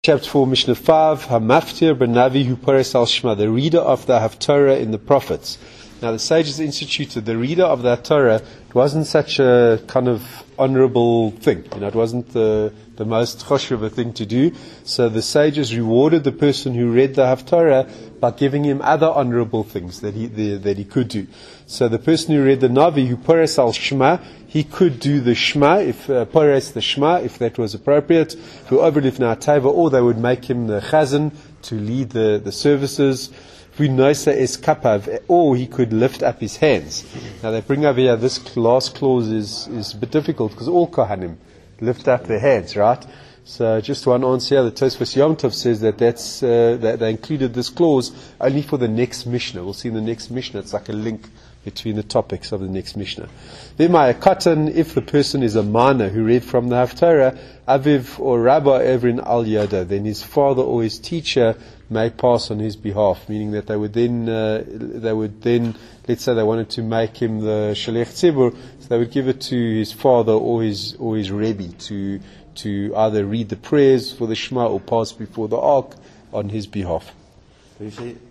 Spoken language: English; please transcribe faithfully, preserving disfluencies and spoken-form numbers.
Chapter four, Mishnah five, Hamaftir ben Navi hu Pares al Shema, the reader of the Haftarah in the prophets. Now the sages instituted the reader of the Haftarah. It wasn't such a kind of honorable thing. You know, it wasn't the, the most choshev a thing to do. So the sages rewarded the person who read the Haftarah by giving him other honorable things that he the, that he could do. So the person who read the Navi, who Pares al Shema, he could do the Shema, if uh, Pares the Shema, if that was appropriate. Who overlifnei Teva, or they would make him the Chazan to lead the, the services. Who Noisa es Kapav, or he could lift up his hands. Now they bring over here, this last clause is, is a bit difficult because all Kohanim lift up their hands, right? So just one answer here, the Tosfos Yom Tov says that that's, uh, that they included this clause only for the next Mishnah. We'll see in the next Mishnah, it's like a link between the topics of the next Mishnah. Then my katan, if the person is a minor who read from the Haftarah, Aviv or Rabba Evrin al Yada, then his father or his teacher may pass on his behalf, meaning that they would then, uh, they would then, let's say they wanted to make him the Shalech Tzibur, so they would give it to his father or his, or his Rebbe to, to either read the prayers for the Shema or pass before the Ark on his behalf.